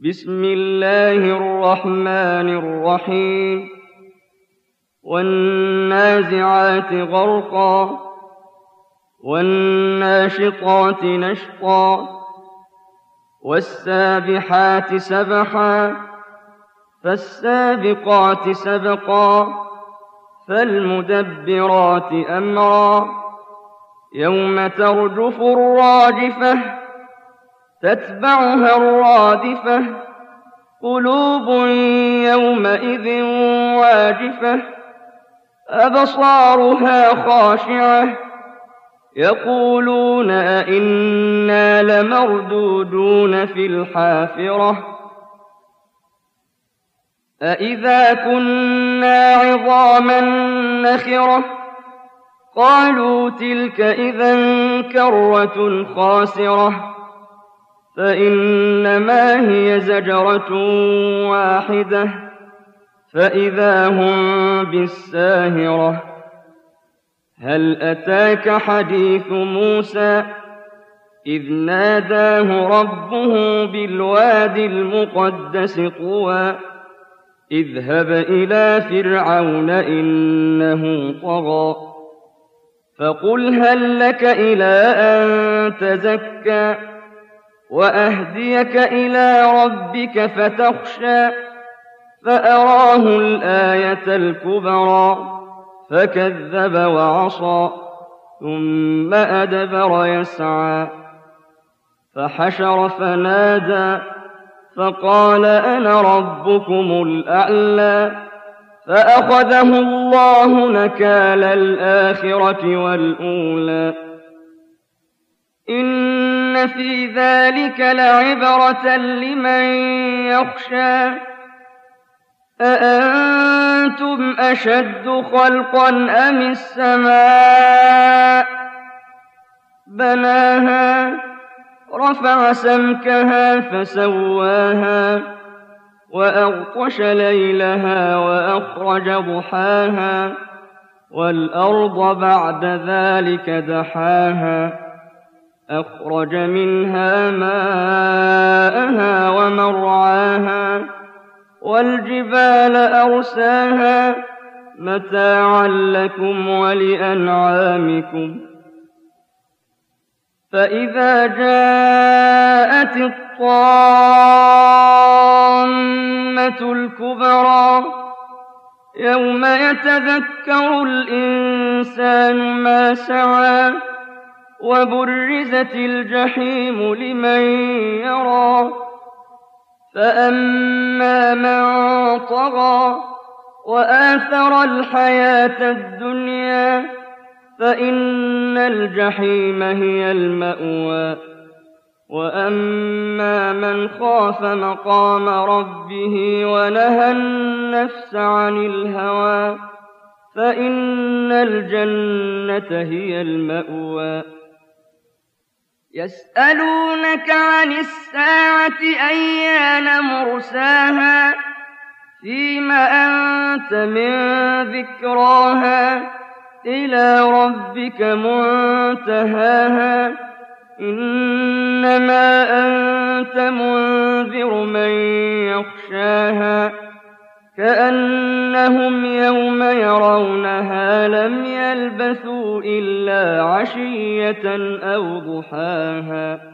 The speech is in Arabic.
بسم الله الرحمن الرحيم والنازعات غرقا والناشطات نشطا والسابحات سبحا فالسابقات سبقا فالمدبرات أمرا يوم ترجف الراجفة تتبعها الرادفة قلوب يومئذ واجفة أبصارها خاشعة يقولون أئنا لمردودون في الحافرة أئذا كنا عظاما نخرة قالوا تلك إذا كرة خاسرة فإنما هي زجرة واحدة فإذا هم بالساهرة هل أتاك حديث موسى إذ ناداه ربه بالواد المقدس طوى اذهب إلى فرعون إنه طغى فقل هل لك إلى أن تزكى وأهديك إلى ربك فتخشى فأراه الآية الكبرى فكذب وعصى ثم أدبر يسعى فحشر فنادى فقال أنا ربكم الأعلى فأخذه الله نكال الآخرة والأولى إن في ذلك لعبرة لمن يخشى أأنتم أشد خلقا أم السماء بناها رفع سمكها فسواها وأغطش ليلها وأخرج ضحاها والأرض بعد ذلك دحاها أخرج منها ماءها ومرعاها والجبال أرساها متاعا لكم ولأنعامكم فإذا جاءت الطامة الكبرى يوم يتذكر الإنسان ما سعى وبرزت الجحيم لمن يرى فأما من طغى وآثر الحياة الدنيا فإن الجحيم هي المأوى وأما من خاف مقام ربه ونهى النفس عن الهوى فإن الجنة هي المأوى يسألونك عن الساعة أيان مرساها فيم أنت من ذكراها إلى ربك منتهاها إنما أنت منذر من يخشاها كأنهم يوم يرونها لم يلبثوا إلا عشية أو ضحاها